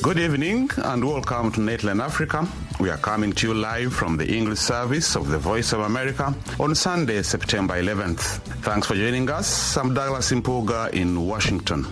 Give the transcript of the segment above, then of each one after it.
Good evening and welcome to Nateland Africa. We are coming to you live from the English service of the Voice of America on Sunday, September 11th. Thanks for joining us. I'm Douglas Impuga in Washington.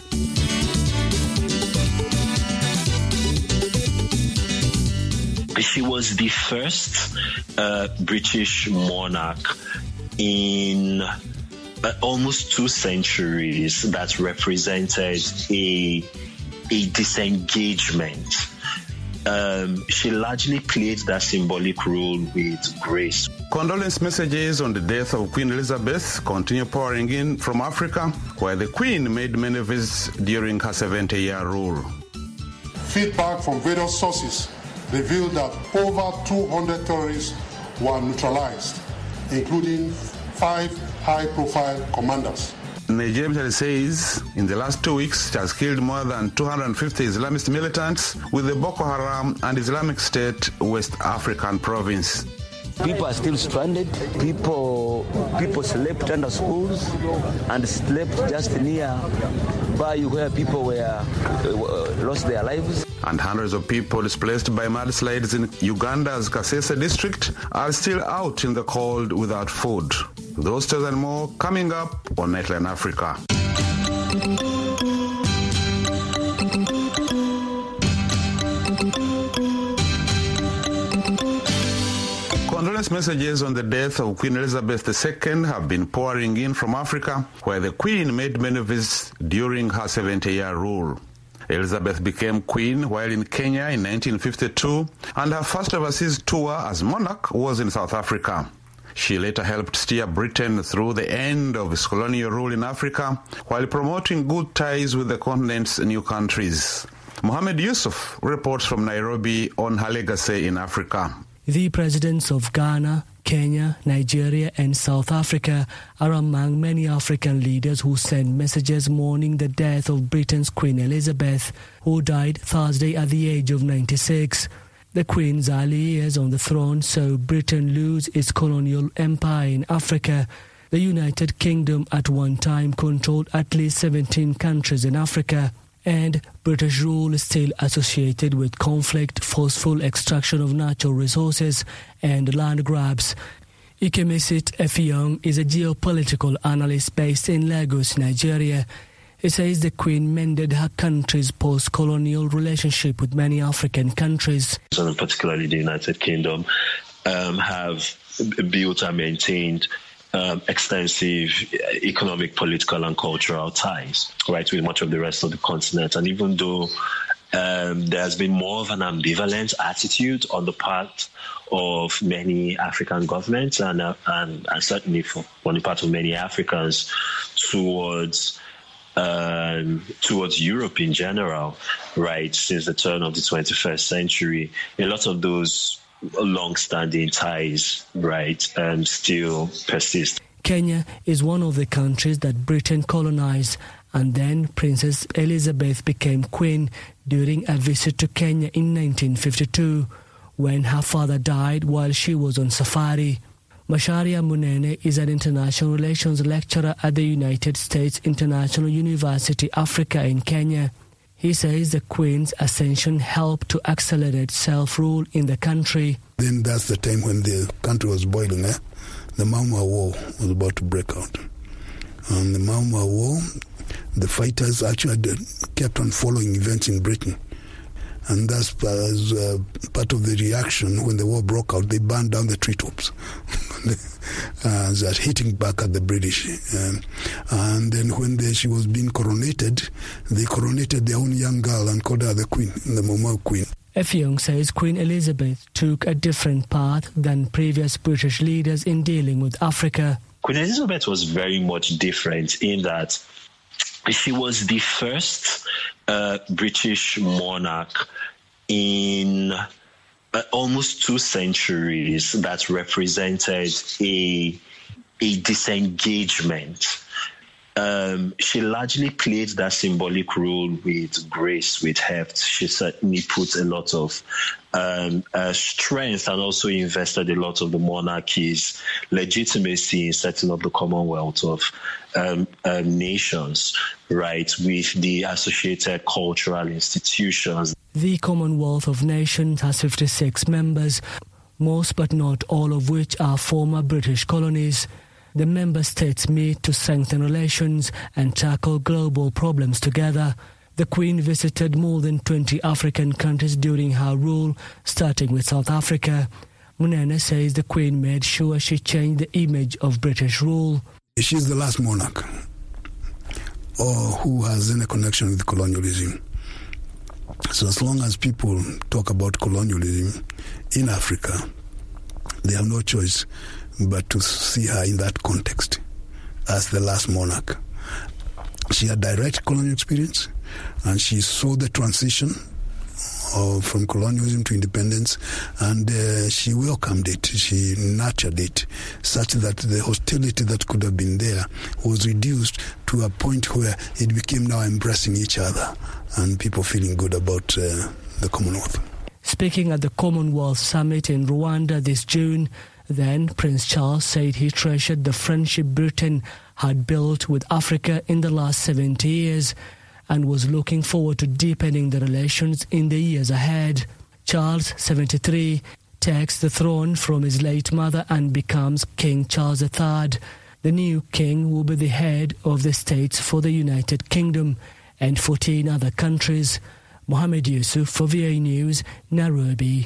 She was the first British monarch in almost 2 centuries that represented a disengagement. She largely played that symbolic role with grace. Condolence messages on the death of Queen Elizabeth continue pouring in from Africa, where the Queen made many visits during her 70-year rule. Feedback from various sources revealed that over 200 terrorists were neutralized, including 5 high-profile commanders. Nigeria military says in the last 2 weeks it has killed more than 250 Islamist militants with the Boko Haram and Islamic State West African province. People are still stranded. People slept under schools and slept just nearby where people were lost their lives. And hundreds of people displaced by mudslides in Uganda's Kasese district are still out in the cold without food. Those stories and more coming up on Nateland Africa. Condolence messages on the death of Queen Elizabeth II have been pouring in from Africa, where the Queen made many visits during her 70-year rule. Elizabeth became queen while in Kenya in 1952, and her first overseas tour as monarch was in South Africa. She later helped steer Britain through the end of its colonial rule in Africa, while promoting good ties with the continent's new countries. Mohamed Yusuf reports from Nairobi on her legacy in Africa. The presidents of Ghana, Kenya, Nigeria and South Africa are among many African leaders who sent messages mourning the death of Britain's Queen Elizabeth, who died Thursday at the age of 96. The Queen's early years on the throne saw Britain lose its colonial empire in Africa. The United Kingdom at one time controlled at least 17 countries in Africa, and British rule is still associated with conflict, forceful extraction of natural resources, and land grabs. Ikemesit Effiong is a geopolitical analyst based in Lagos, Nigeria. He says the Queen mended her country's post-colonial relationship with many African countries. And particularly the United Kingdom have built and maintained extensive economic, political and cultural ties, right, with much of the rest of the continent. And even though there has been more of an ambivalent attitude on the part of many African governments and certainly on the part of many Africans towards Europe in general, right, since the turn of the 21st century, a lot of those long-standing ties, right, still persist. Kenya is one of the countries that Britain colonized, and then Princess Elizabeth became queen during a visit to Kenya in 1952, when her father died while she was on safari. Macharia Munene is an international relations lecturer at the United States International University, Africa in Kenya. He says the Queen's ascension helped to accelerate self-rule in the country. Then that's the time when the country was boiling. The Mau Mau War was about to break out. And the Mau Mau War, the fighters actually kept on following events in Britain. And that's part of the reaction when the war broke out. They burned down the treetops. That hitting back at the British. And then when she was being coronated, they coronated their own young girl and called her the Queen, the Mau Mau Queen. Effiong says Queen Elizabeth took a different path than previous British leaders in dealing with Africa. Queen Elizabeth was very much different in that she was the first British monarch in almost 2 centuries that represented a disengagement. She largely played that symbolic role with grace, with heft. She certainly put a lot of strength and also invested a lot of the monarchy's legitimacy in setting up the Commonwealth of Nations, right, with the associated cultural institutions. The Commonwealth of Nations has 56 members, most but not all of which are former British colonies. The member states meet to strengthen relations and tackle global problems together. The Queen visited more than 20 African countries during her rule, starting with South Africa. Munene says the Queen made sure she changed the image of British rule. She's the last monarch who has any connection with colonialism. So as long as people talk about colonialism in Africa, they have no choice but to see her in that context as the last monarch. She had direct colonial experience, and she saw the transition from colonialism to independence, and she welcomed it, she nurtured it, such that the hostility that could have been there was reduced to a point where it became now embracing each other and people feeling good about the Commonwealth. Speaking at the Commonwealth Summit in Rwanda this June, then Prince Charles said he treasured the friendship Britain had built with Africa in the last 70 years and was looking forward to deepening the relations in the years ahead. Charles, 73, takes the throne from his late mother and becomes King Charles III. The new king will be the head of the states for the United Kingdom and 14 other countries. Mohammed Yusuf for VOA News, Nairobi.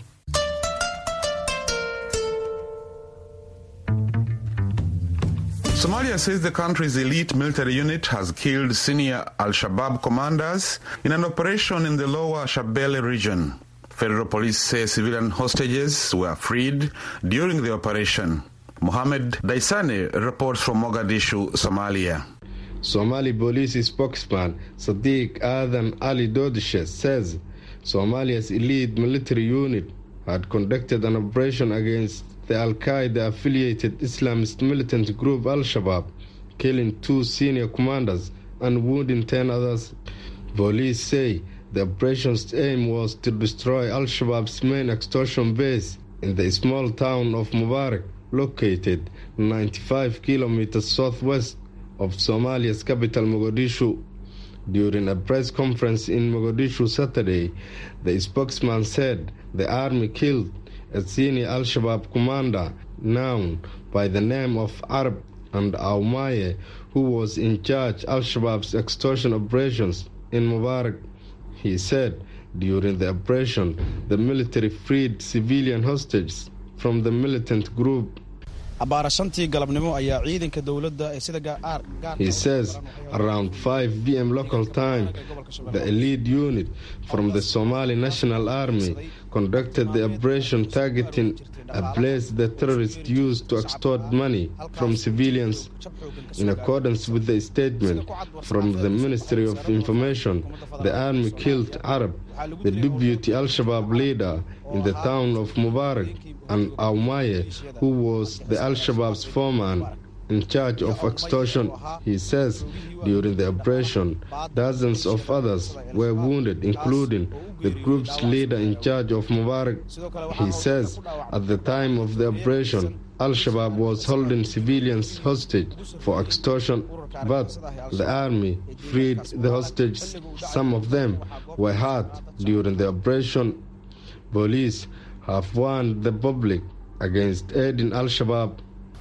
Somalia says the country's elite military unit has killed senior Al-Shabaab commanders in an operation in the lower Shabelle region. Federal police say civilian hostages were freed during the operation. Mohammed Daisane reports from Mogadishu, Somalia. Somali police spokesman Sadiq Adan Ali Dodishe says Somalia's elite military unit had conducted an operation against the Al-Qaeda-affiliated Islamist militant group Al-Shabaab, killing 2 senior commanders and wounding 10 others. Police say the operation's aim was to destroy Al-Shabaab's main extortion base in the small town of Mubarak, located 95 kilometers southwest of Somalia's capital Mogadishu. During a press conference in Mogadishu Saturday, the spokesman said the army killed a senior Al-Shabaab commander known by the name of Arab and Aumaye, who was in charge of Al-Shabaab's extortion operations in Mubarak. He said during the operation, the military freed civilian hostages from the militant group. He says around 5 p.m. local time, the elite unit from the Somali National Army conducted the operation targeting a place the terrorists used to extort money from civilians. In accordance with the statement from the Ministry of Information, the army killed Arab, the deputy Al-Shabaab leader in the town of Mubarak, and Aumaye, who was the Al-Shabaab's foreman in charge of extortion. He says during the operation, dozens of others were wounded, including the group's leader in charge of Mubarak. He says at the time of the operation, Al-Shabaab was holding civilians hostage for extortion, but the army freed the hostages. Some of them were hurt during the operation. Police have warned the public against aiding Al-Shabaab.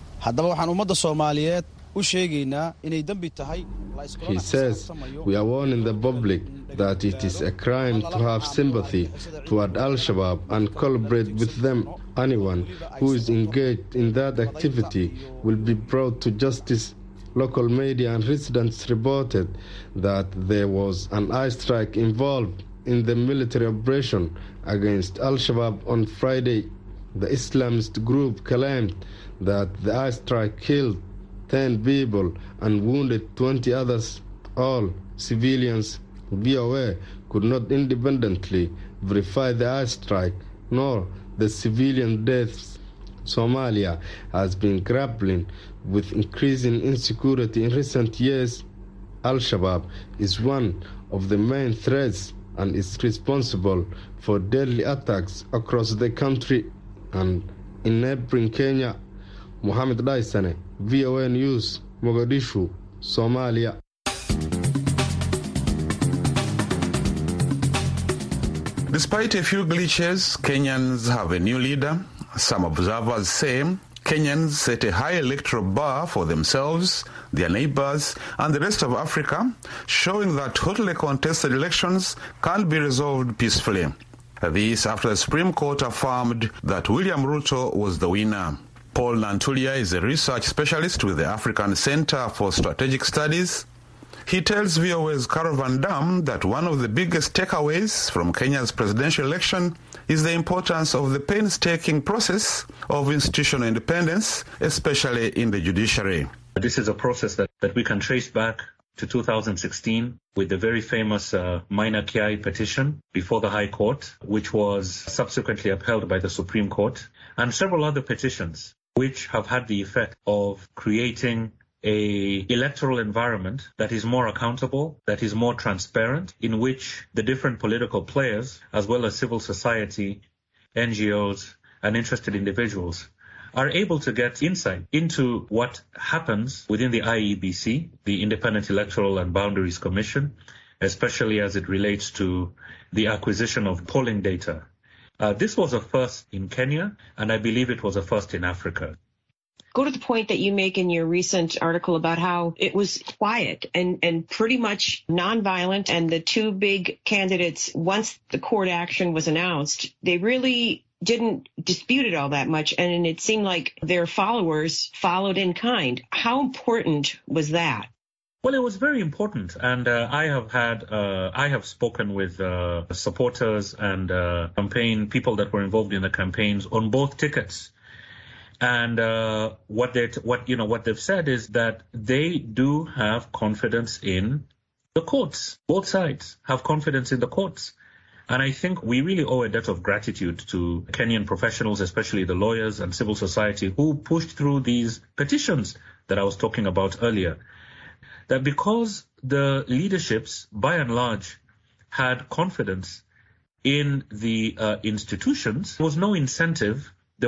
He says, we are warning the public that it is a crime to have sympathy toward Al-Shabaab and collaborate with them. Anyone who is engaged in that activity will be brought to justice. Local media and residents reported that there was an airstrike involved in the military operation against Al-Shabaab on Friday. The Islamist group claimed that the airstrike killed 10 people and wounded 20 others, all civilians. VOA could not independently verify the airstrike nor the civilian deaths. Somalia has been grappling with increasing insecurity in recent years. Al-Shabaab is one of the main threats and is responsible for deadly attacks across the country and in neighboring Kenya. Mohammed Daisane, VOA News, Mogadishu, Somalia. Despite a few glitches, Kenyans have a new leader. Some observers say Kenyans set a high electoral bar for themselves, their neighbors, and the rest of Africa, showing that hotly contested elections can be resolved peacefully. This after the Supreme Court affirmed that William Ruto was the winner. Paul Nantulia is a research specialist with the African Center for Strategic Studies. He tells VOA's Carol Van Dam that one of the biggest takeaways from Kenya's presidential election is the importance of the painstaking process of institutional independence, especially in the judiciary. This is a process that we can trace back to 2016 with the very famous Maina Kiai petition before the High Court, which was subsequently upheld by the Supreme Court, and several other petitions which have had the effect of creating an electoral environment that is more accountable, that is more transparent, in which the different political players, as well as civil society, NGOs, and interested individuals, are able to get insight into what happens within the IEBC, the Independent Electoral and Boundaries Commission, especially as it relates to the acquisition of polling data. This was a first in Kenya, and I believe it was a first in Africa. Go to the point that you make in your recent article about how it was quiet and pretty much nonviolent, and the two big candidates, once the court action was announced, they really didn't dispute it all that much, and it seemed like their followers followed in kind. How important was that? Well, it was very important, and I have spoken with supporters and campaign people that were involved in the campaigns on both tickets. And what they've said is that they do have confidence in the courts. Both sides have confidence in the courts. And I think we really owe a debt of gratitude to Kenyan professionals, especially the lawyers and civil society, who pushed through these petitions that I was talking about earlier. That because the leaderships, by and large, had confidence in the institutions, there was no incentive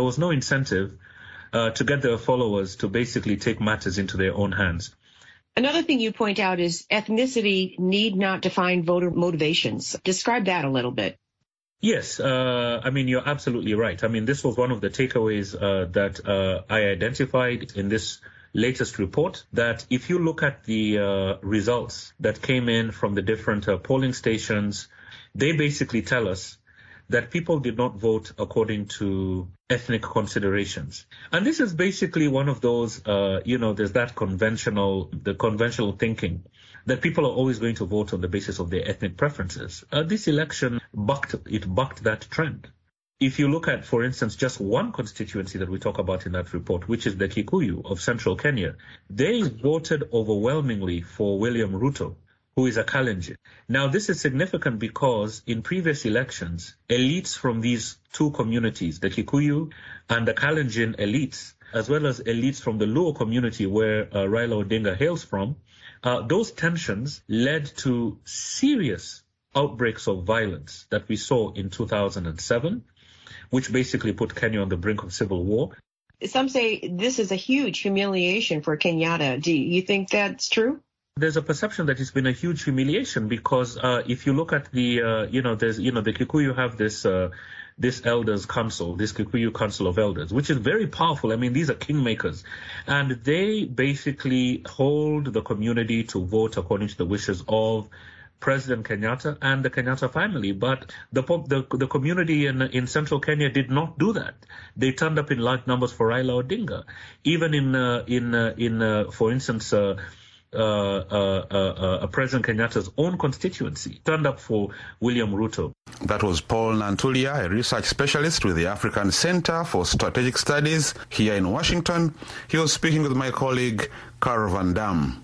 to get their followers to basically take matters into their own hands. Another thing you point out is ethnicity need not define voter motivations. Describe that a little bit. Yes, you're absolutely right. This was one of the takeaways that I identified in this latest report, that if you look at the results that came in from the different polling stations, they basically tell us that people did not vote according to ethnic considerations. And this is basically one of those, there's that conventional thinking that people are always going to vote on the basis of their ethnic preferences. This election bucked that trend. If you look at, for instance, just one constituency that we talk about in that report, which is the Kikuyu of central Kenya, they voted overwhelmingly for William Ruto, who is a Kalenjin. Now, this is significant because in previous elections, elites from these two communities, the Kikuyu and the Kalenjin elites, as well as elites from the Luo community where Raila Odinga hails from, those tensions led to serious outbreaks of violence that we saw in 2007, which basically put Kenya on the brink of civil war. Some say this is a huge humiliation for Kenyatta. Do you think that's true? There's a perception that it's been a huge humiliation because if you look at the, the Kikuyu have this elders council, this Kikuyu council of elders, which is very powerful. These are kingmakers, and they basically hold the community to vote according to the wishes of President Kenyatta and the Kenyatta family. But the community in central Kenya did not do that. They turned up in large numbers for Raila Odinga. Even in for instance, President Kenyatta's own constituency turned up for William Ruto. That was Paul Nantulia, a research specialist with the African Center for Strategic Studies here in Washington. He was speaking with my colleague, Carol Van Dam.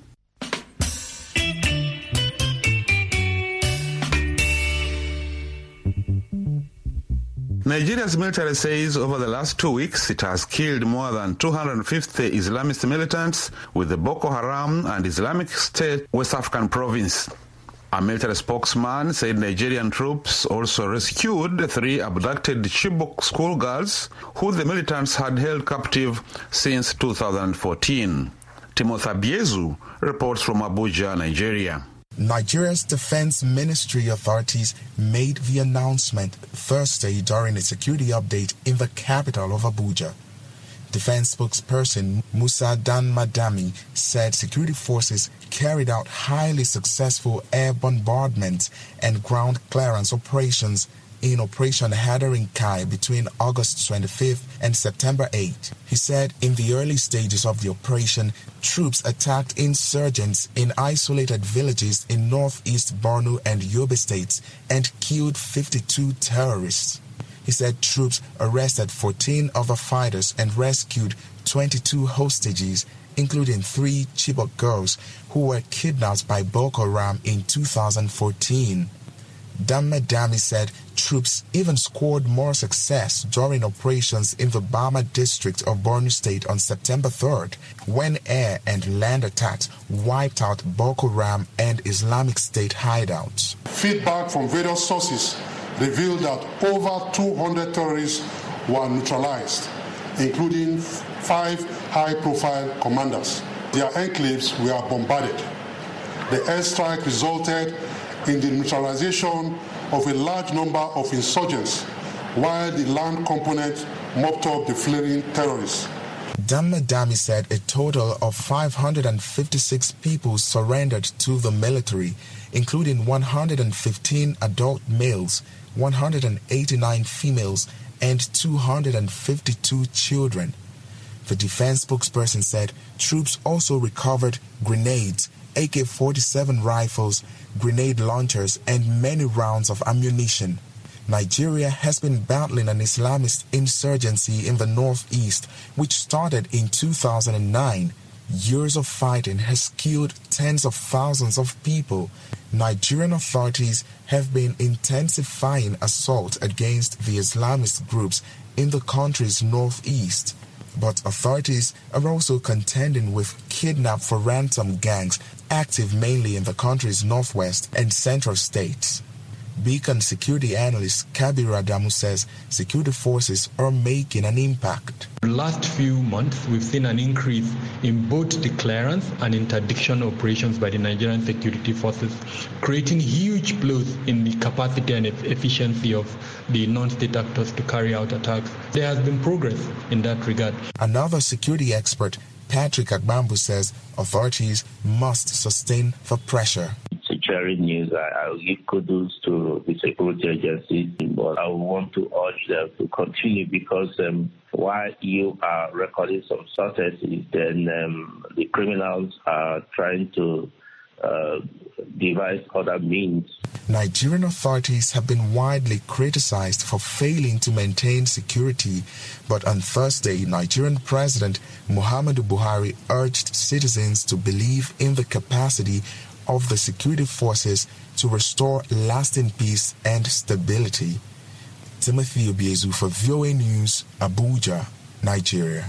Nigeria's military says over the last 2 weeks it has killed more than 250 Islamist militants with the Boko Haram and Islamic State West African province. A military spokesman said Nigerian troops also rescued 3 abducted Chibok schoolgirls who the militants had held captive since 2014. Timothy Abiezu reports from Abuja, Nigeria. Nigeria's Defense Ministry authorities made the announcement Thursday during a security update in the capital of Abuja. Defense spokesperson Musa Dan-Madami said security forces carried out highly successful air bombardment and ground clearance operations in Operation Hadarin Kai between August 25th and September 8th. He said in the early stages of the operation, troops attacked insurgents in isolated villages in northeast Borno and Yobe states and killed 52 terrorists. He said troops arrested 14 other fighters and rescued 22 hostages, including 3 Chibok girls who were kidnapped by Boko Haram in 2014. Dan-Madami said troops even scored more success during operations in the Bama district of Borno State on September 3rd, when air and land attacks wiped out Boko Haram and Islamic State hideouts. Feedback from various sources revealed that over 200 terrorists were neutralized, including 5 high-profile commanders. Their enclaves were bombarded. The airstrike resulted in the neutralization of a large number of insurgents, while the land component mopped up the fleeing terrorists. Dan-Madami said a total of 556 people surrendered to the military, including 115 adult males, 189 females, and 252 children. The defense spokesperson said troops also recovered grenades, AK-47 rifles, grenade launchers, and many rounds of ammunition. Nigeria has been battling an Islamist insurgency in the northeast, which started in 2009. Years of fighting has killed tens of thousands of people. Nigerian authorities have been intensifying assault against the Islamist groups in the country's northeast. But authorities are also contending with kidnap-for-ransom gangs active mainly in the country's northwest and central states. Beacon security analyst Kabir Adamu says security forces are making an impact. The last few months, we've seen an increase in both the clearance and interdiction operations by the Nigerian security forces, creating huge blows in the capacity and efficiency of the non-state actors to carry out attacks. There has been progress in that regard. Another security expert, Patrick Agbambu, says authorities must sustain the pressure. Sharing news, I'll give kudos to the security agencies, but I want to urge them to continue because while you are recording some successes, then the criminals are trying to devise other means. Nigerian authorities have been widely criticized for failing to maintain security, but on Thursday, Nigerian President Muhammadu Buhari urged citizens to believe in the capacity of the security forces to restore lasting peace and stability. Timothy Obiezu for VOA News, Abuja, Nigeria.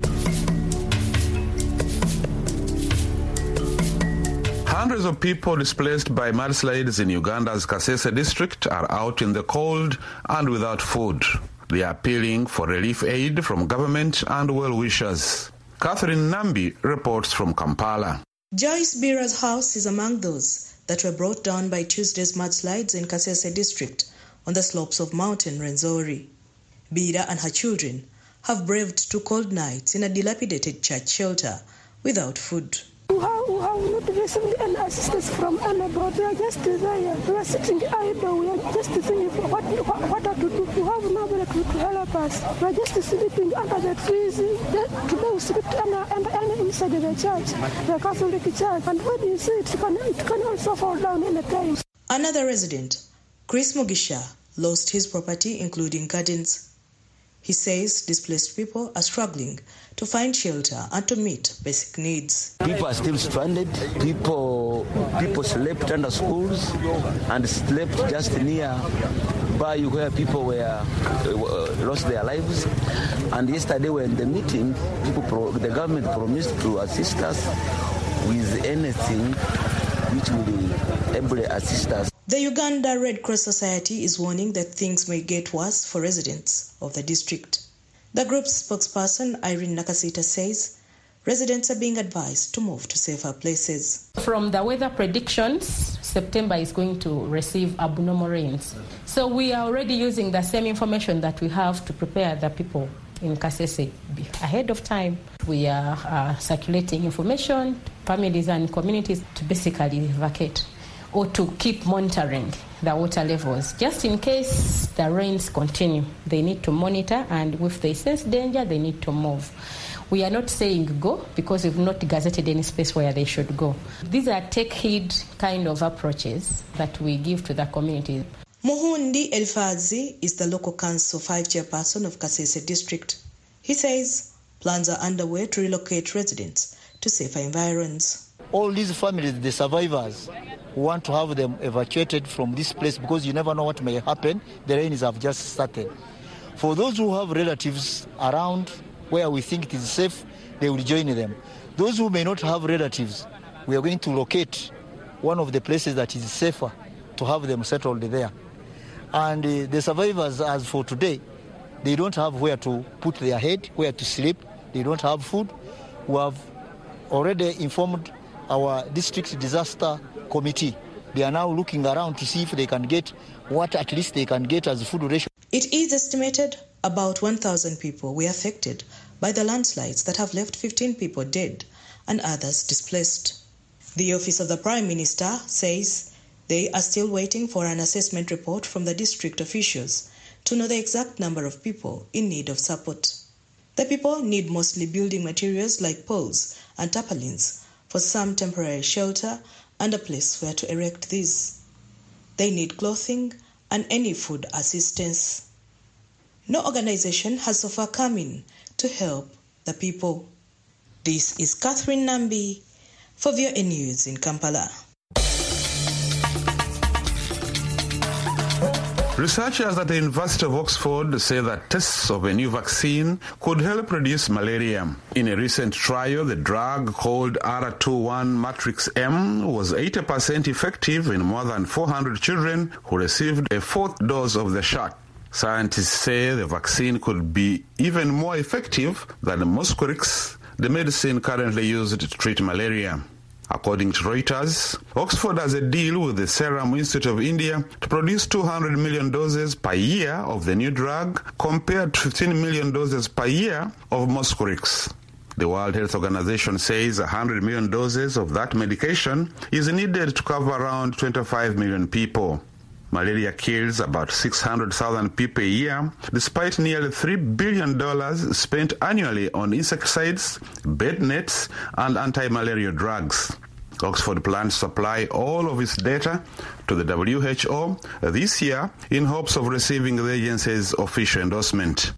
Hundreds of people displaced by mudslides in Uganda's Kasese district are out in the cold and without food. They are appealing for relief aid from government and well-wishers. Catherine Nambi reports from Kampala. Joyce Bira's house is among those that were brought down by Tuesday's mudslides in Kasese district on the slopes of Mountain Rwenzori. Bira and her children have braved 2 cold nights in a dilapidated church shelter without food. We have not received any assistance from anybody. We are just there. We are sitting idle. We are just thinking what to do. We have nobody to help us. We are just sleeping under the trees. Today we sleep inside the church, the Catholic church. And when you see it can also fall down in the time. Another resident, Chris Mugisha, lost his property, including gardens. He says displaced people are struggling to find shelter and to meet basic needs. People are still stranded. People slept under schools and slept just near by where people were lost their lives. And yesterday, when the meeting, the government promised to assist us with anything which will be able to assist us. The Uganda Red Cross Society is warning that things may get worse for residents of the district. The group's spokesperson, Irene Nakasita, says residents are being advised to move to safer places. From the weather predictions, September is going to receive abnormal rains. So we are already using the same information that we have to prepare the people in Kasese ahead of time. We are circulating information to families and communities to basically vacate or to keep monitoring the water levels. Just in case the rains continue, they need to monitor, and if they sense danger, they need to move. We are not saying go because we've not gazetted any space where they should go. These are take heed kind of approaches that we give to the community. Muhundi Elfazi is the local council 5 chairperson of Kasese district. He says plans are underway to relocate residents to safer environs. All these families, the survivors, want to have them evacuated from this place because you never know what may happen. The rains have just started. For those who have relatives around where we think it is safe, they will join them. Those who may not have relatives, we are going to locate one of the places that is safer to have them settled there. And the survivors, as for today, they don't have where to put their head, where to sleep. They don't have food. We have already informed our district disaster committee. They are now looking around to see if they can get what at least they can get as food ration. It is estimated about 1,000 people were affected by the landslides that have left 15 people dead and others displaced. The Office of the Prime Minister says they are still waiting for an assessment report from the district officials to know the exact number of people in need of support. The people need mostly building materials like poles and tarpaulins for some temporary shelter and a place where to erect these. They need clothing and any food assistance. No organization has so far come in to help the people. This is Catherine Nambi for VOA News in Kampala. Researchers at the University of Oxford say that tests of a new vaccine could help reduce malaria. In a recent trial, the drug called R21 Matrix M was 80% effective in more than 400 children who received a fourth dose of the shot. Scientists say the vaccine could be even more effective than Mosquirix, the medicine currently used to treat malaria. According to Reuters, Oxford has a deal with the Serum Institute of India to produce 200 million doses per year of the new drug, compared to 15 million doses per year of Mosquirix. The World Health Organization says 100 million doses of that medication is needed to cover around 25 million people. Malaria kills about 600,000 people a year, despite nearly $3 billion spent annually on insecticides, bed nets, and anti-malaria drugs. Oxford plans to supply all of its data to the WHO this year in hopes of receiving the agency's official endorsement.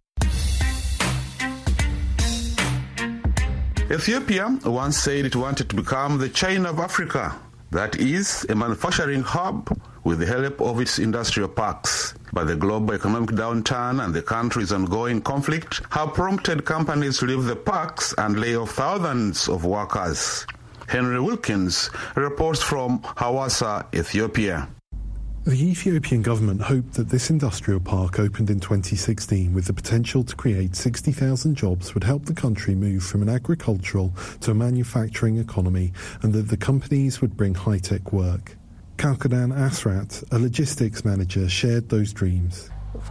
Ethiopia once said it wanted to become the China of Africa, that is, a manufacturing hub with the help of its industrial parks. But the global economic downturn and the country's ongoing conflict have prompted companies to leave the parks and lay off thousands of workers. Henry Wilkins reports from Hawassa, Ethiopia. The Ethiopian government hoped that this industrial park, opened in 2016 with the potential to create 60,000 jobs, would help the country move from an agricultural to a manufacturing economy, and that the companies would bring high-tech work. Kalkadan Asrat, a logistics manager, shared those dreams.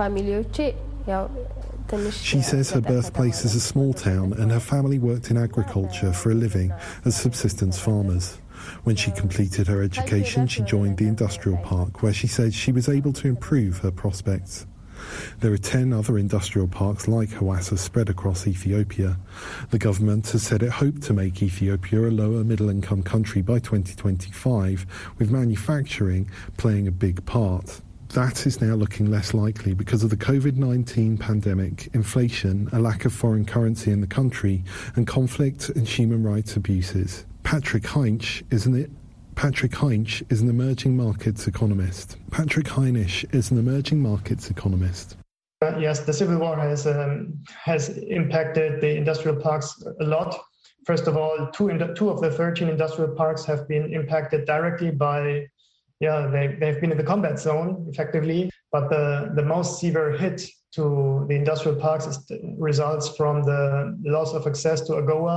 She says her birthplace is a small town and her family worked in agriculture for a living as subsistence farmers. When she completed her education, she joined the industrial park, where she said she was able to improve her prospects. There are 10 other industrial parks like Hawassa spread across Ethiopia. The government has said it hoped to make Ethiopia a lower middle-income country by 2025, with manufacturing playing a big part. That is now looking less likely because of the COVID-19 pandemic, inflation, a lack of foreign currency in the country, and conflict and human rights abuses. Patrick Heinsch is an emerging markets economist. Patrick Heinisch is an emerging markets economist. Yes, the civil war has impacted the industrial parks a lot. First of all, two of the 13 industrial parks have been impacted directly by, they've been in the combat zone, effectively. But the most severe hit to the industrial parks results from the loss of access to AGOA,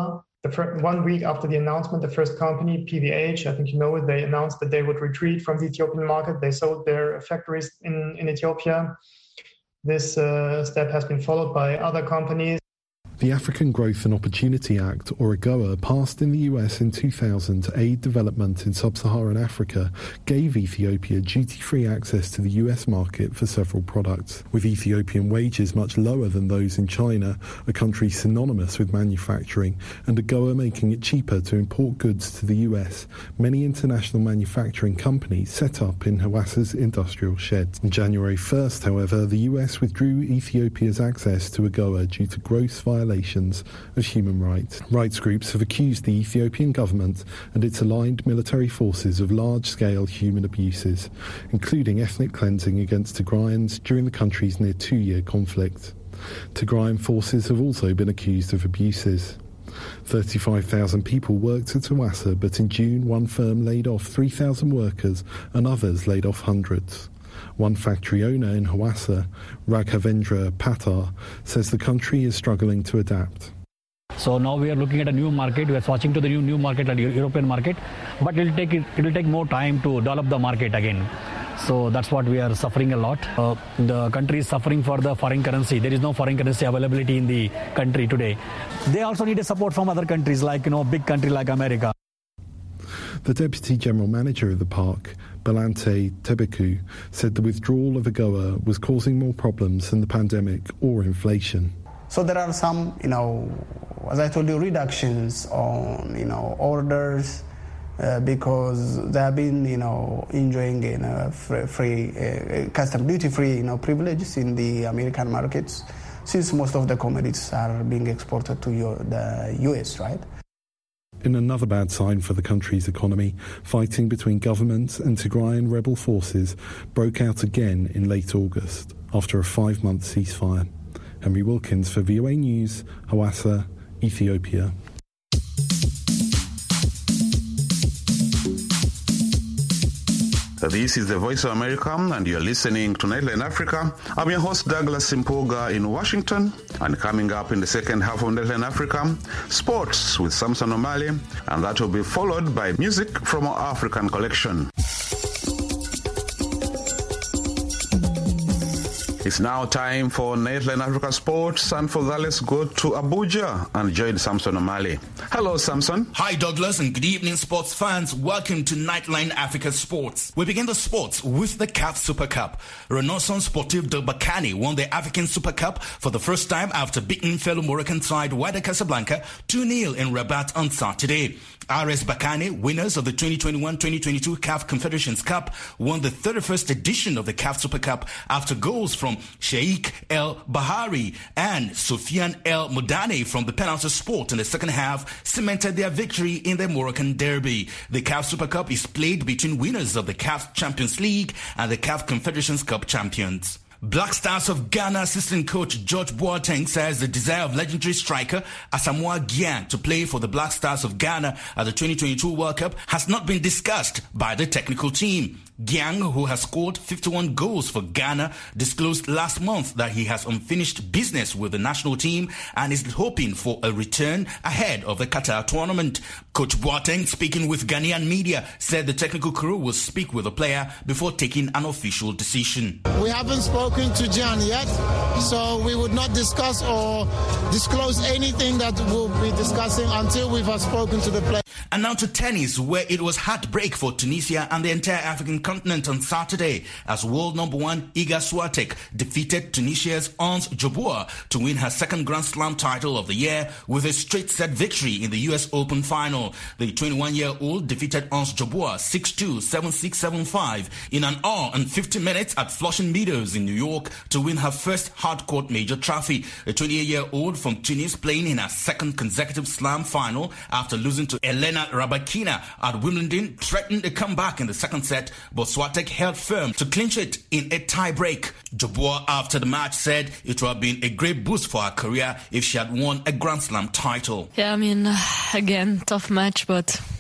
1 week after the announcement, the first company, PVH, I think you know it, they announced that they would retreat from the Ethiopian market. They sold their factories in Ethiopia. This step has been followed by other companies. The African Growth and Opportunity Act, or AGOA, passed in the US in 2000 to aid development in sub-Saharan Africa, gave Ethiopia duty-free access to the US market for several products. With Ethiopian wages much lower than those in China, a country synonymous with manufacturing, and AGOA making it cheaper to import goods to the US, many international manufacturing companies set up in Hawassa's industrial sheds. On January 1st, however, the US withdrew Ethiopia's access to AGOA due to gross violations of human rights. Rights groups have accused the Ethiopian government and its aligned military forces of large-scale human abuses, including ethnic cleansing against Tigrayans during the country's near 2-year conflict. Tigrayan forces have also been accused of abuses. 35,000 people worked at Hawassa, but in June one firm laid off 3,000 workers and others laid off hundreds. One factory owner in Hawassa, Raghavendra Patar, says the country is struggling to adapt. So now we are looking at a new market. We are switching to the new market, the European market, but it will take more time to develop the market again. So that's what we are suffering a lot. The country is suffering for the foreign currency. There is no foreign currency availability in the country today. They also need a support from other countries like, big country like America. The Deputy General Manager of the park, Balante Tebeku, said the withdrawal of AGOA was causing more problems than the pandemic or inflation. So there are some, as I told you, reductions on, orders because they have been, enjoying free custom duty-free, privileges in the American markets since most of the commodities are being exported to the U.S., right? In another bad sign for the country's economy, fighting between government and Tigrayan rebel forces broke out again in late August after a 5-month ceasefire. Henry Wilkins for VOA News, Hawassa, Ethiopia. This is the Voice of America, and you're listening to Nightline Africa. I'm your host, Douglas Simpoga in Washington. And coming up in the second half of Nightline Africa, sports with Samson O'Malley, and that will be followed by music from our African collection. It's now time for Nightline Africa Sports, and for that, let's go to Abuja and join Samson O'Malley. Hello, Samson. Hi, Douglas, and good evening, sports fans. Welcome to Nightline Africa Sports. We begin the sports with the CAF Super Cup. Renaissance Sportive de Bakani won the African Super Cup for the first time after beating fellow Moroccan side Wydad Casablanca 2-0 in Rabat on Saturday. RS Bakane, winners of the 2021-2022 CAF Confederations Cup, won the 31st edition of the CAF Super Cup after goals from Sheikh El Bahari and Soufiane El Moudane from the penalty spot in the second half cemented their victory in the Moroccan derby. The CAF Super Cup is played between winners of the CAF Champions League and the CAF Confederations Cup champions. Black Stars of Ghana assistant coach George Boateng says the desire of legendary striker Asamoah Gyan to play for the Black Stars of Ghana at the 2022 World Cup has not been discussed by the technical team. Gyan, who has scored 51 goals for Ghana, disclosed last month that he has unfinished business with the national team and is hoping for a return ahead of the Qatar tournament. Coach Boateng, speaking with Ghanaian media, said the technical crew will speak with the player before taking an official decision. We haven't spoken to Gyan yet, so we would not discuss or disclose anything that we'll be discussing until we've spoken to the player. And now to tennis, where it was heartbreak for Tunisia and the entire African continent on Saturday as world number 1 Iga Swiatek defeated Tunisia's Ons Jabeur to win her second Grand Slam title of the year with a straight set victory in the US Open final. The 21-year-old defeated Ons Jabeur 6-2, 7-6, 7-5 in an hour and 50 minutes at Flushing Meadows in New York to win her first hardcourt major trophy. The 28-year-old from Tunis playing in her second consecutive Slam final after losing to Elena Rybakina at Wimbledon threatened a comeback in the second set, but Swiatek held firm to clinch it in a tie-break. Jabeur after the match said it would have been a great boost for her career if she had won a Grand Slam title. Yeah, again, tough match, but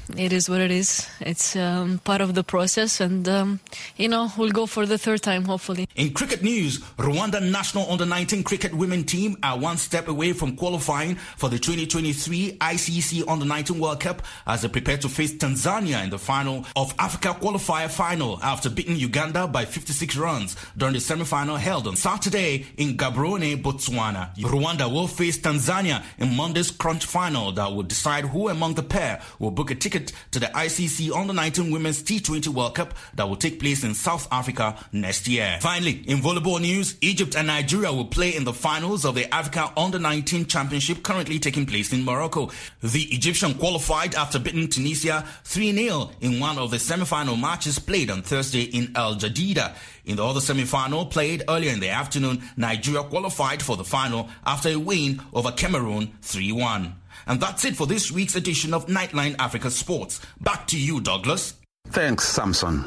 it is what it is. It's part of the process, and we'll go for the third time, hopefully. In cricket news, Rwanda national under-19 cricket women team are one step away from qualifying for the 2023 ICC Under-19 World Cup as they prepare to face Tanzania in the final of Africa Qualifier Final after beating Uganda by 56 runs during the semi-final held on Saturday in Gaborone, Botswana. Rwanda will face Tanzania in Monday's crunch final that will decide who among the pair will book a ticket to the ICC Under-19 Women's T20 World Cup that will take place in South Africa next year. Finally, in volleyball news, Egypt and Nigeria will play in the finals of the Africa Under-19 Championship currently taking place in Morocco. The Egyptian qualified after beating Tunisia 3-0 in one of the semi-final matches played on Thursday in Al Jadida. In the other semi-final played earlier in the afternoon, Nigeria qualified for the final after a win over Cameroon 3-1. And that's it for this week's edition of Nightline Africa Sports. Back to you, Douglas. Thanks, Samson.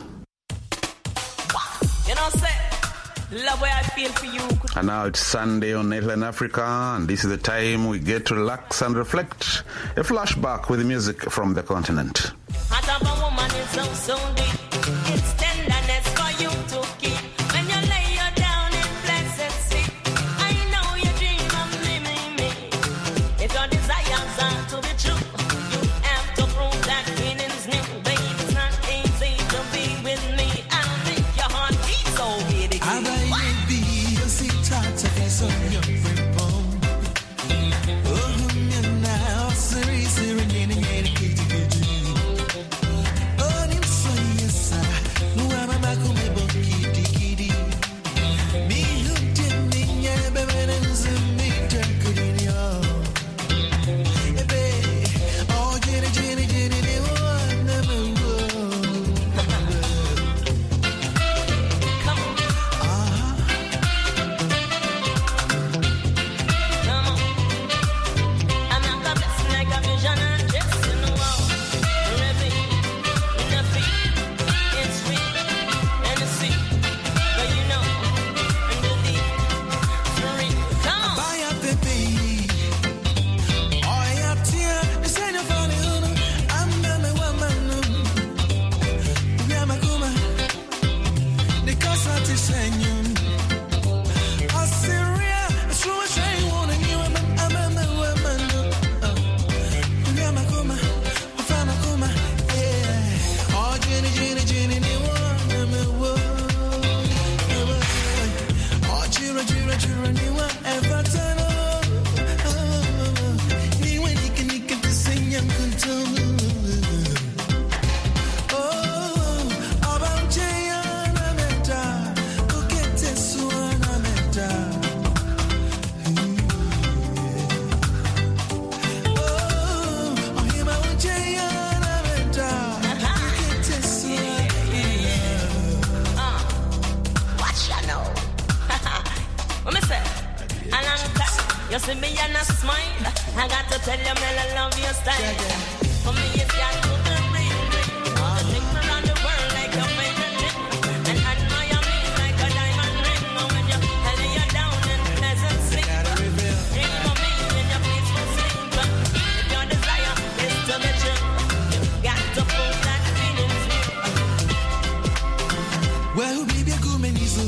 Love what I feel for you. And now it's Sunday on Nightline Africa, and this is the time we get to relax and reflect. A flashback with music from the continent. Heart of a woman is so deep. It's tenderness for you to keep. When you lay her down in blessed sleep, I know you dream of me. If your desires are to be true, you have to prove that feeling's new. Baby, it's not easy to be with me. I'll make your heart beat so giddy. You see me and I smile. I got to tell you, man, I love your style. For me, it's got to be real. Take me around the world like your favorite thing. And admire me like a diamond ring. When you lay you down in pleasant sleep. Ring for me in your peaceful sleep. If your desire is to be true, you got to prove that feeling's new. Well, baby, I go many so.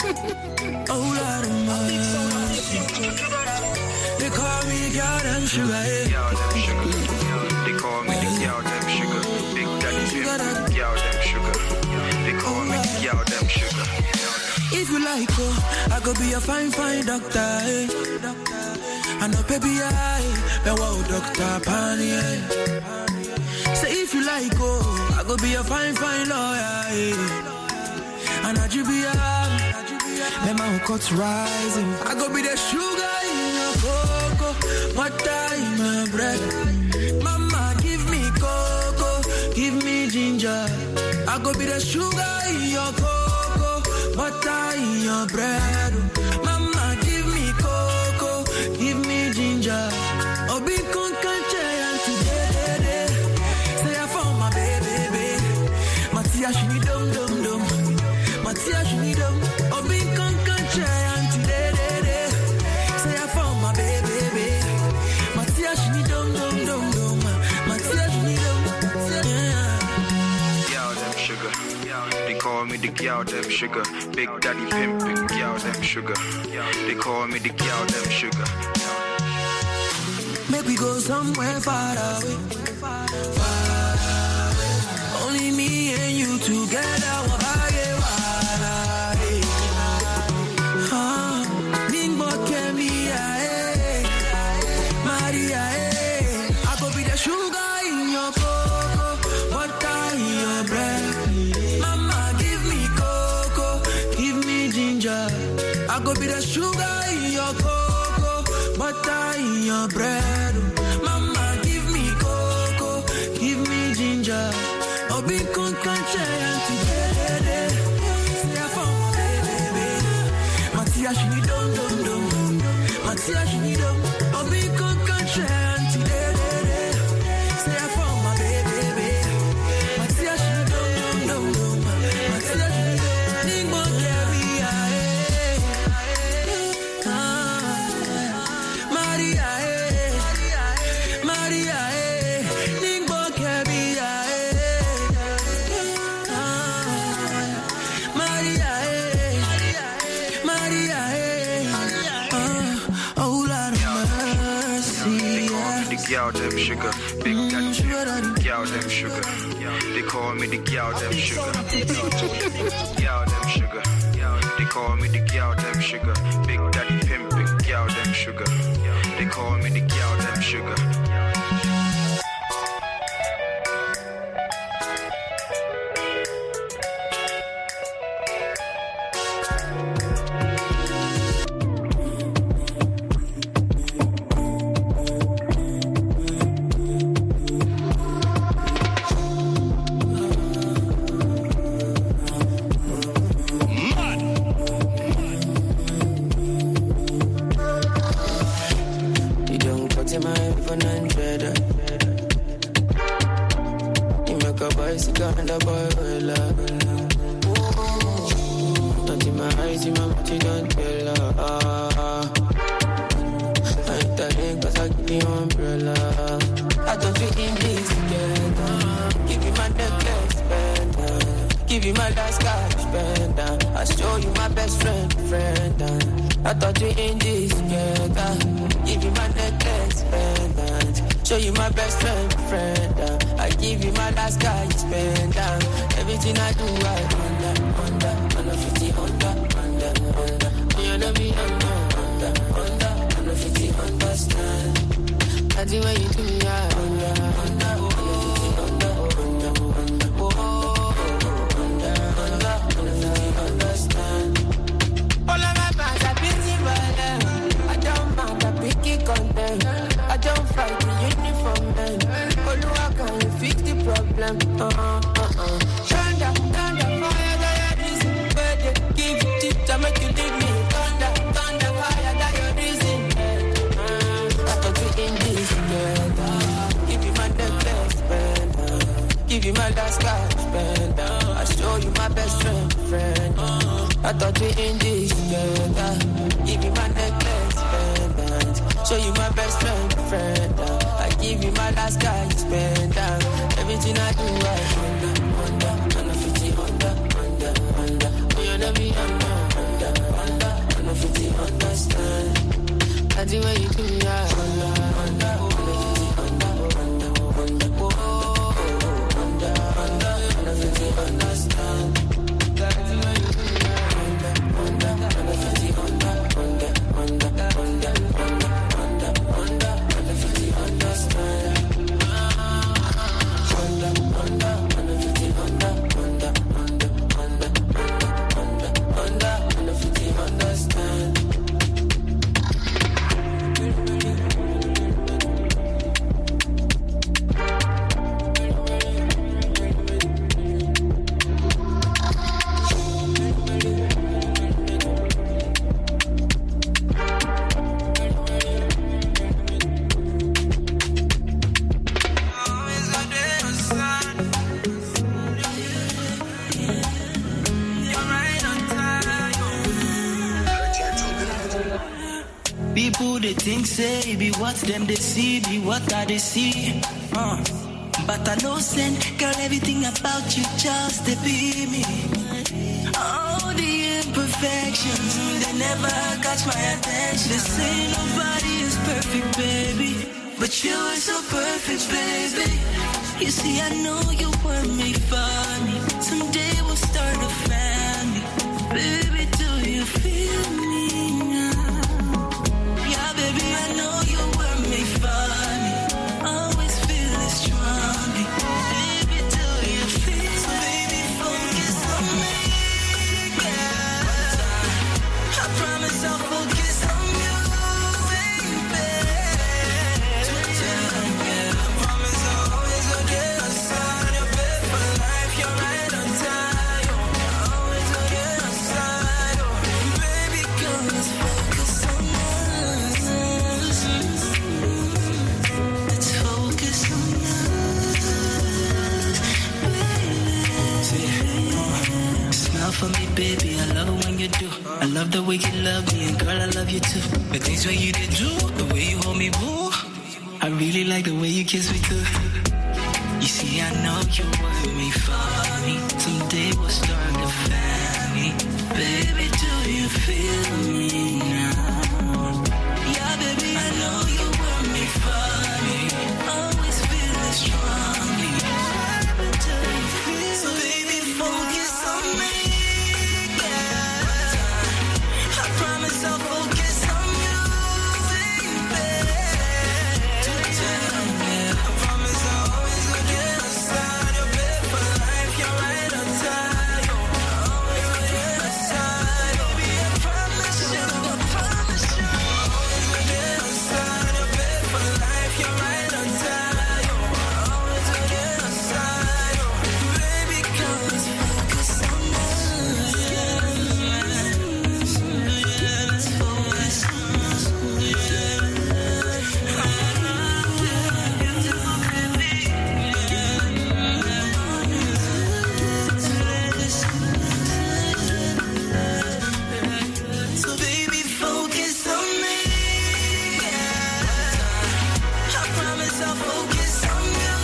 Oh Lord of mercy. They call me girl them sugar, girl them sugar. They call me the girl them sugar. Big Daddy Pimp, girl them sugar. They call me the girl them sugar. If you like, oh, I go be a fine doctor, eh? I know baby I, but wow, Dr. Pani, eh? Say if you like, oh, I go be a fine lawyer, eh? And I be then my cuts rising. I go be the sugar in your cocoa, butter in your bread. Mama, give me cocoa, give me ginger. I go be the sugar in your cocoa, butter in your bread. Mama, give me cocoa, give me ginger. Obi con canche and today. Say I found my baby. Matia she need dum. Matia she need dum. Obi con canche and today. Say I found my baby. Matia she need dum. Matia she need dum. Girl them sugar. They call me the girl them sugar. Big Daddy Pimp, girl them sugar. They call me the girl them sugar. Make we go somewhere far away. Only me and you together. Ningbo Kemia, Maria, I go be the sugar in your cocoa, butter in your bread. Mama, give me cocoa, give me ginger. I go be the sugar in your cocoa, butter in your bread. Mama, give me cocoa, give me ginger. Obi con canche and today. Say I found my baby. Matia she need dum. Matia she need dum. Obi con canche and today. Say I found my baby. Matia she need dum. Matia she need dum. Ningbo Kemia, Maria, Maria, Ningbo Kemia, Maria, Maria, oh Lord of mercy. They call me the girl them sugar. Big Daddy Pimp, girl them sugar. They call me the girl them sugar. Girl them sugar. They call me the girl them sugar. Big Daddy Pimp, girl them sugar. They call me the girl them sugar. Everything I do, I under. You know me, under. people they think say be what them they see, be what I they see. But I know send, girl, everything about you just to be me. All the imperfections, they never catch my attention. They say nobody is perfect, baby, but you are so perfect, baby. You see, I know you were made for me. Someday we'll start a family. Baby, do you feel me now? Yeah, baby, I know you were made for me. Always feel it strongly. Baby, do you feel? So baby, focus on me, yeah. I promise I'll focus on you, baby. I promise I'll always look at your side. Your bed for life, you're right on time. Always look at your side, baby, girl, let's focus on us. Let's focus on us, baby. Smile for me, baby, I love it when you do. I love the way you love me, and girl, I love you too. The things where you did do, the way you hold me, boo. I really like the way you kiss me too. You see, I know you were made for me. Someday we'll start a family. Baby, do you feel me now? Yeah, baby, I know you were made for me. Always feel it strongly. Do you feel? So baby, focus on me, yeah. I promise I'll focus on you, baby. I promise I'll always look at your side. Your bed for life, you're right on time. Always look at your side, baby. I promise you, I promise you. Always look at your side. Your bed for life, you're right on time. Always look at your side, baby. Girl, let's focus on us. Let's focus on us. So baby, focus on me, yeah. I promise I'll focus on you,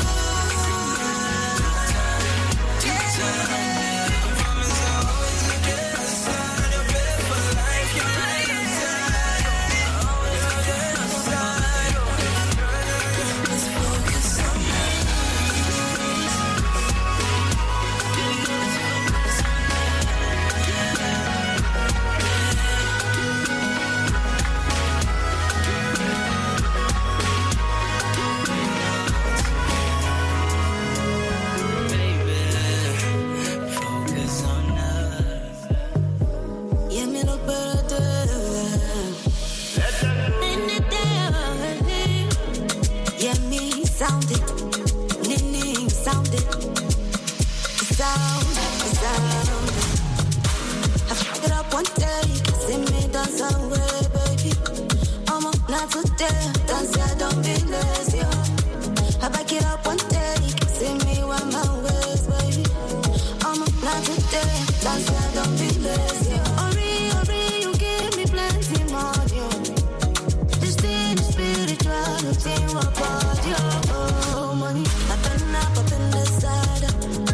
yeah. I promise I'll always look at your side. Your bed for life, you're right on time. Always look at your side. Let's focus on me. Focus on us. Yeah, me look better. In the day, yeah, me sound it. Ning sound it. Sound. I pick it up one day, see me dance away, baby. I'm up not today, dance, I don't be lazy. I back it up one day, see me on my ways, baby. I'm up not today, dance, I don't be lazy. Ori, you give me plenty more, this thing is spiritual, no thing about you. Oh, money, I've been up in the side.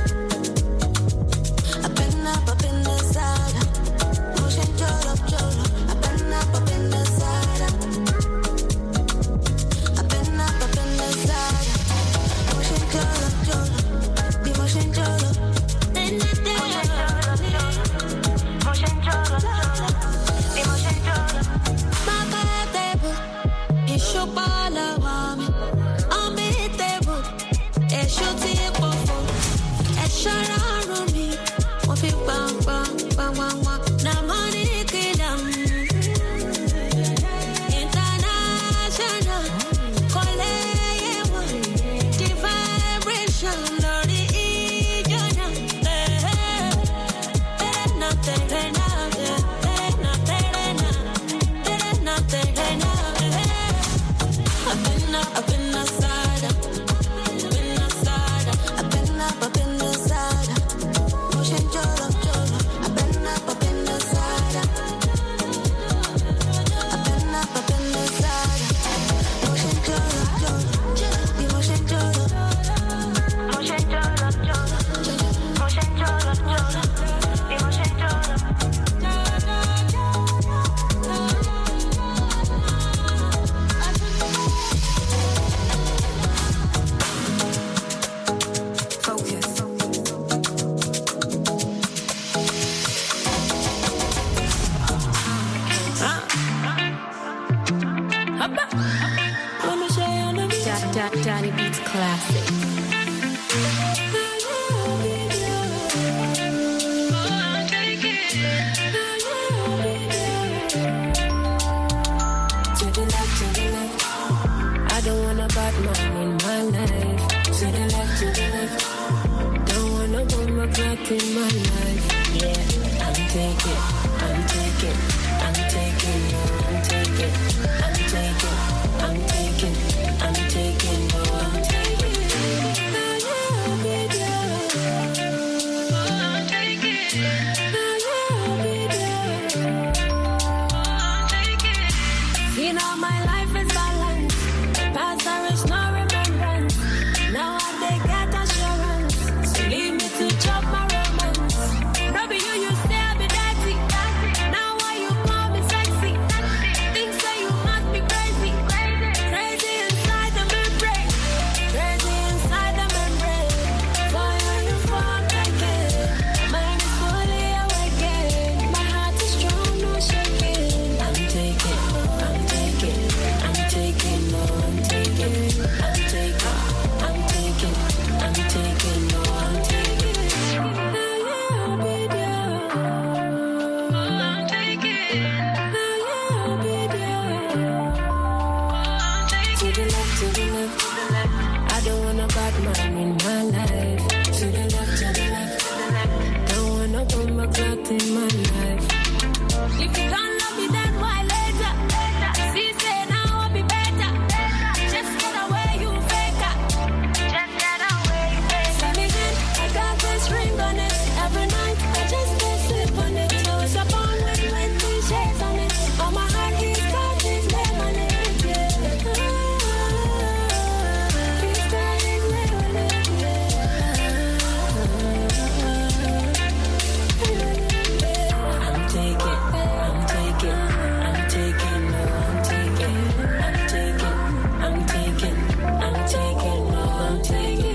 I've been up in the side. Motion jolo. I've been up in the side. I've been up in the side. Motion jolo. classic. To the left, I don't want a bad man in my life. To the left, don't want a bomb clock in my life. Yeah, I'm taking, I'm taking, I'm taking, no, I'm taking, I'm taking, I'm taking, I'm taking, no, I'm taking. You know my life is balanced. Past there is no remembrance. Now I take that assurance. So leave me to chop my romance. Robbie, you say I be dirty. Now why you call me sexy? Think say you must be crazy. Crazy inside the membrane. Crazy inside the membrane. For you fall again. Mind is fully awakened. My heart is strong, no shaking. I'm taking, I'm taking, I'm taking, no, I'm taking, I'm taking, I'm taking, I'm taking, no, I'm taking. To the left, I don't want a bad man in my life. To the left, don't want no bomb clock in my life. If you don't love me, then why later? See, say now I'll be better. Just get away, you faker. Just get away, you faker. Send me in, I got this ring on it. Every night I just can't sleep on it. So it's up on when we shades on it. On my heart, he's got his name on it. Yeah. He's got his name on it. I'm taking, I'm taking, I'm taking, no, I'm taking, I'm taking, I'm taking, I'm taking, no, I'm taking.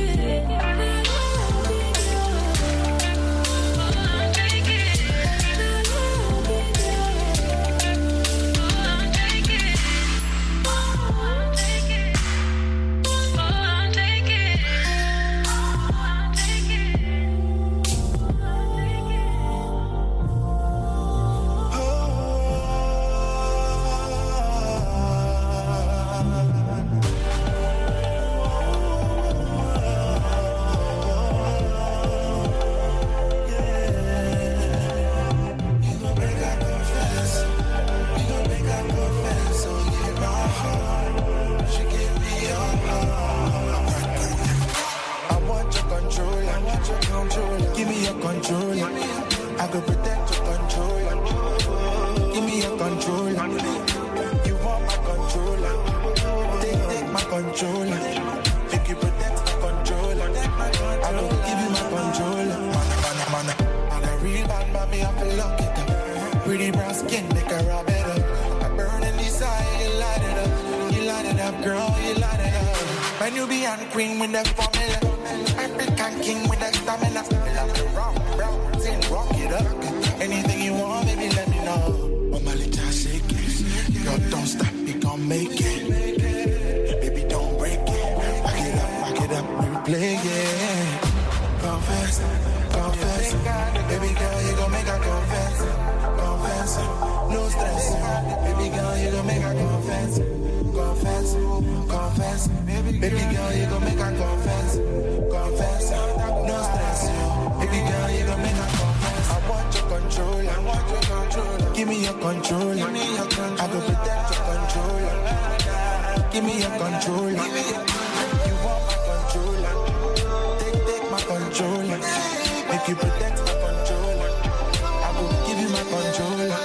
I want your control. Give me your control. I go protect your control. Give me your control. You want my controller. Take my controller. Make you protect my controller. I go give you my controller. Man. And a real bad mommy, I feel lock it up. Pretty brown skin, make her rub it up. I burn in desire, you light it up. You light it up, girl, you light it up. My Nubian queen with the formula. African king with the stamina. Rock, tin, rock it up. Anything you want, baby, let me know. Oh, my little shake it. Girl, don't stop, you gon' make it. Baby, don't break it. Back it up, replay it. Confess. Baby girl, you gon' make her confess. No stress. Baby girl, you gon' make her confess. Baby girl, you gon' make her confess. No stress. Baby girl, you gon' make her confess. I want your control. Give me your control. I go protect your control. Give me your control. You want my controller. Take my controller. Make you protect my controller. I will give you my controller.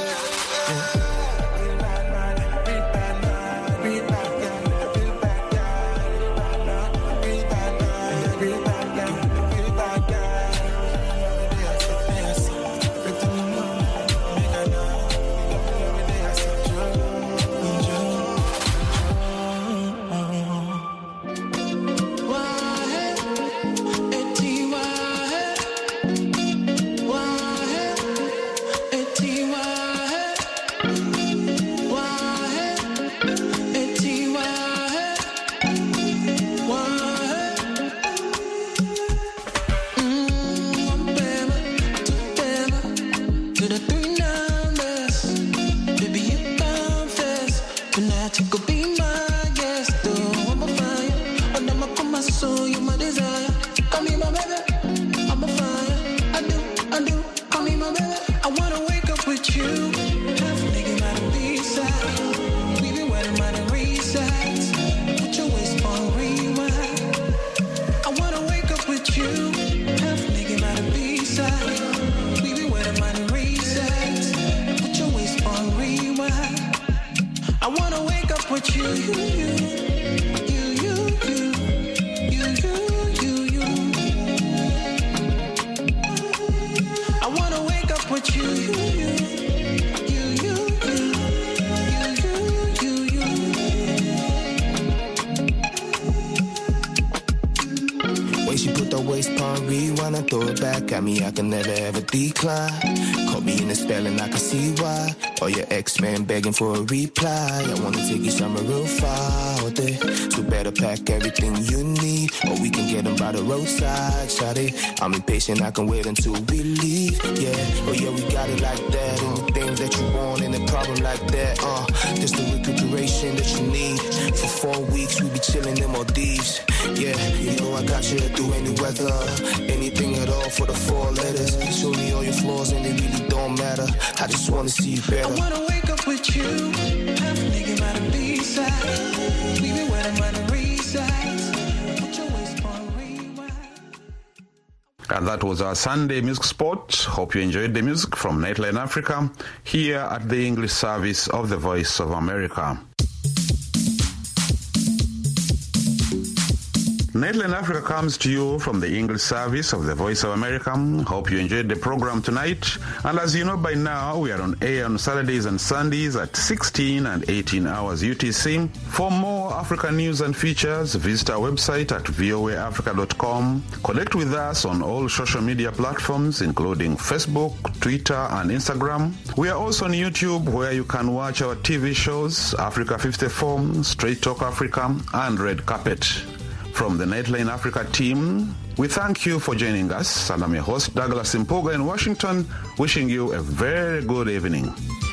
I wanna wake up with you. Way she put the waist on rewind and throw it back at me, I can never ever decline. Caught me in the spell and I can see why. Or your ex-man begging for a reply. I wanna take you somewhere real far with it. So better pack everything you need, or we can get them by the roadside, shawty. I'm impatient, I can wait until we leave. Yeah, oh yeah, we got it like that. And the things that you want and the problem like that. Just the recuperation that you need. For 4 weeks, we be chilling in Maldives. Yeah, you know I got you through any weather. Anything at all for the 4 letters. Show me all your flaws and they really don't matter. I just wanna see you better. I wanna wake up with you. I'm thinking about a B-side. We be where the money resides. Put your waist on rewind. And that was our Sunday Music Spot. Hope you enjoyed the music from Nightline Africa here at the English service of the Voice of America. Nightline Africa comes to you from the English service of the Voice of America. Hope you enjoyed the program tonight. And as you know by now, we are on air on Saturdays and Sundays at 16 and 18 hours UTC. For more African news and features, visit our website at voaafrica.com. Connect with us on all social media platforms, including Facebook, Twitter, and Instagram. We are also on YouTube, where you can watch our TV shows, Africa 54, Straight Talk Africa, and Red Carpet. From the Nightline Africa team, we thank you for joining us, and I'm your host, Douglas Impoga in Washington, wishing you a very good evening.